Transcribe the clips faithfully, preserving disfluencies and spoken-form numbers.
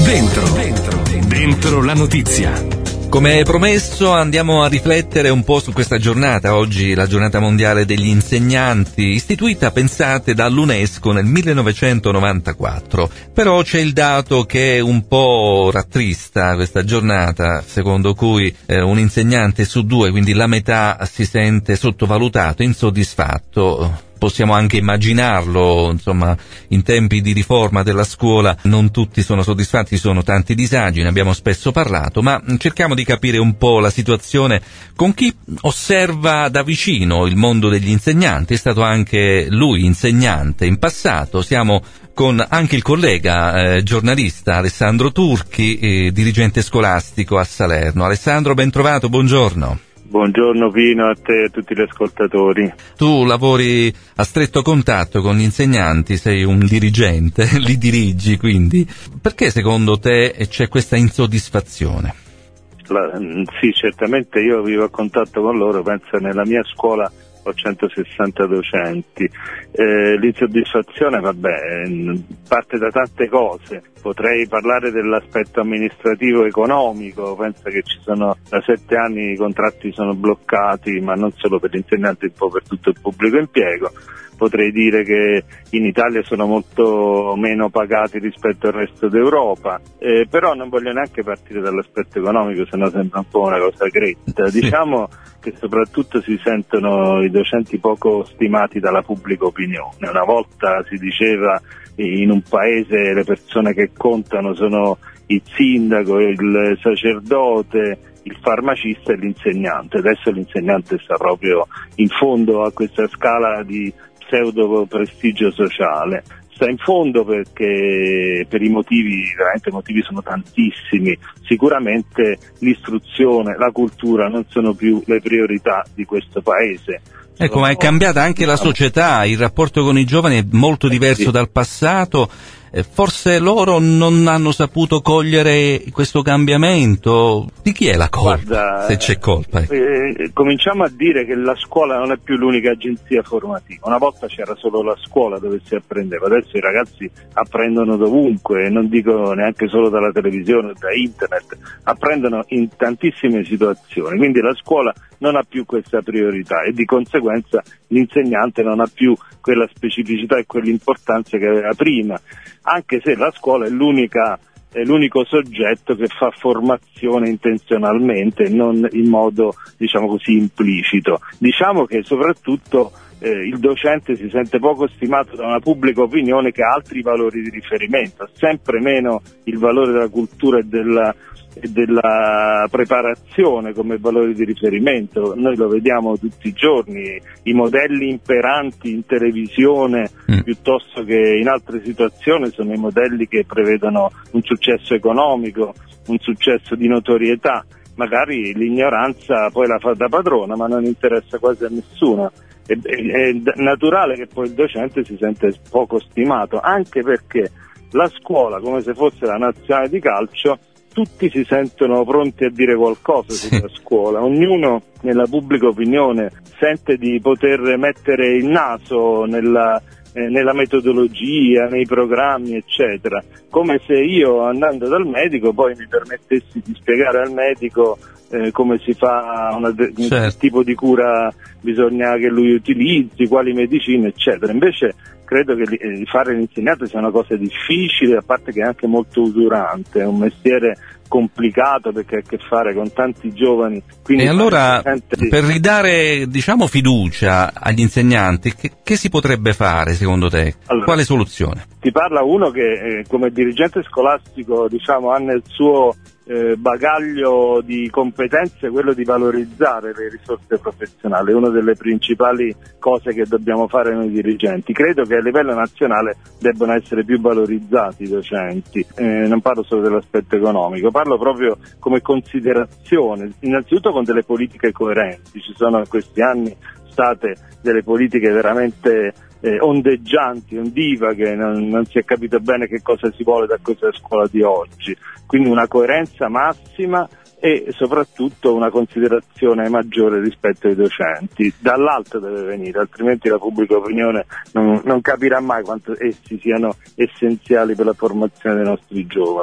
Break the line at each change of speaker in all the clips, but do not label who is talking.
Dentro, dentro, dentro la notizia.
Come promesso andiamo a riflettere un po' su questa giornata, oggi la giornata mondiale degli insegnanti, istituita, pensate, dall'UNESCO nel millenovecentonovantaquattro. Però c'è il dato che un po' rattrista questa giornata, secondo cui eh, un insegnante su due, quindi la metà, si sente sottovalutato, insoddisfatto. Possiamo anche immaginarlo, insomma, in tempi di riforma della scuola non tutti sono soddisfatti, ci sono tanti disagi, ne abbiamo spesso parlato, ma cerchiamo di capire un po' la situazione con chi osserva da vicino il mondo degli insegnanti. È stato anche lui insegnante in passato. Siamo con anche il collega eh, giornalista Alessandro Turchi, eh, dirigente scolastico a Salerno. Alessandro, ben trovato, buongiorno.
Buongiorno Pino, a te e a tutti gli ascoltatori.
Tu lavori a stretto contatto con gli insegnanti, sei un dirigente, li dirigi quindi. Perché secondo te c'è questa insoddisfazione?
La, sì, certamente io vivo a contatto con loro, penso nella mia scuola ho centosessanta docenti. Eh, l'insoddisfazione, vabbè, parte da tante cose. Potrei parlare dell'aspetto amministrativo economico, penso che ci sono da sette anni i contratti sono bloccati, ma non solo per gli insegnanti, un po' per tutto il pubblico impiego. Potrei dire che in Italia sono molto meno pagati rispetto al resto d'Europa, eh, però non voglio neanche partire dall'aspetto economico, sennò sembra un po' una cosa gretta.
Sì.
Diciamo che soprattutto si sentono i docenti poco stimati dalla pubblica opinione. Una volta si diceva in un paese le persone che contano sono il sindaco, il sacerdote, il farmacista e l'insegnante. Adesso l'insegnante sta proprio in fondo a questa scala di pseudo prestigio sociale. Sta in fondo perché per i motivi, veramente i motivi sono tantissimi. Sicuramente l'istruzione, la cultura non sono più le priorità di questo paese.
Ecco, ma è cambiata anche la società, il rapporto con i giovani è molto diverso dal passato. Forse loro non hanno saputo cogliere questo cambiamento. Di chi è la colpa?
Guarda,
se c'è colpa?
Eh, cominciamo a dire che la scuola non è più l'unica agenzia formativa. Una volta c'era solo la scuola dove si apprendeva, adesso i ragazzi apprendono dovunque, non dico neanche solo dalla televisione o da internet, apprendono in tantissime situazioni, quindi la scuola non ha più questa priorità e di conseguenza l'insegnante non ha più quella specificità e quell'importanza che aveva prima, anche se la scuola è l'unica è l'unico soggetto che fa formazione intenzionalmente e non in modo, diciamo così, implicito. Diciamo che soprattutto eh, il docente si sente poco stimato da una pubblica opinione che ha altri valori di riferimento, sempre meno il valore della cultura e della e della preparazione come valori di riferimento. Noi lo vediamo tutti i giorni, i modelli imperanti in televisione mm. piuttosto che in altre situazioni sono i modelli che prevedono un successo economico, un successo di notorietà. Magari l'ignoranza poi la fa da padrona, ma non interessa quasi a nessuno. È, è, è naturale che poi il docente si sente poco stimato, anche perché la scuola, come se fosse la nazionale di calcio, tutti si sentono pronti a dire qualcosa sulla scuola, ognuno nella pubblica opinione sente di poter mettere il naso nella, eh, nella metodologia, nei programmi, eccetera, come se io andando dal medico poi mi permettessi di spiegare al medico eh, come si fa una, certo. che tipo di cura bisogna che lui utilizzi, quali medicine, eccetera. Invece credo che eh, fare l'insegnante sia una cosa difficile, a parte che è anche molto usurante, è un mestiere complicato perché ha a che fare con tanti giovani.
E allora, di... per ridare, diciamo, fiducia agli insegnanti, che, che si potrebbe fare secondo te? Allora, quale soluzione?
Ti parla uno che eh, come dirigente scolastico, diciamo, ha nel suo eh, bagaglio di competenze quello di valorizzare le risorse professionali, una delle principali cose che dobbiamo fare noi dirigenti. Credo che a livello nazionale debbano essere più valorizzati i docenti, eh, non parlo solo dell'aspetto economico, parlo proprio come considerazione, innanzitutto con delle politiche coerenti. Ci sono in questi anni state delle politiche veramente eh, ondeggianti, ondivaghe, non, non si è capito bene che cosa si vuole da questa scuola di oggi, quindi una coerenza massima e soprattutto una considerazione maggiore rispetto ai docenti. Dall'alto deve venire, altrimenti la pubblica opinione non, non capirà mai quanto essi siano essenziali per la formazione dei nostri giovani.
Sì,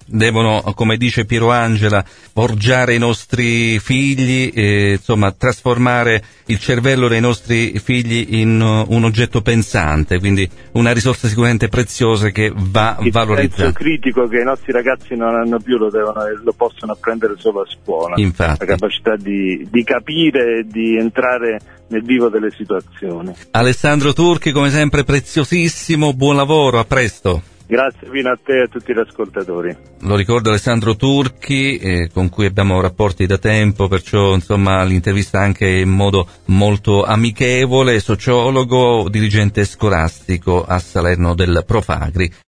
devono, come dice Piero Angela, forgiare i nostri figli, e, insomma, trasformare il cervello dei nostri figli in un oggetto pensante, quindi una risorsa sicuramente preziosa che va valorizzata. Il
senso critico che i nostri ragazzi non hanno più lo devono e lo possono apprendere solo a scuola.
Infatti.
La capacità di, di capire e di entrare nel vivo delle situazioni.
Alessandro Turchi, come sempre preziosissimo, buon lavoro, a presto.
Grazie Pino, a te e a tutti gli ascoltatori.
Lo ricordo Alessandro Turchi, eh, con cui abbiamo rapporti da tempo, perciò insomma l'intervista anche in modo molto amichevole, sociologo, dirigente scolastico a Salerno del Profagri.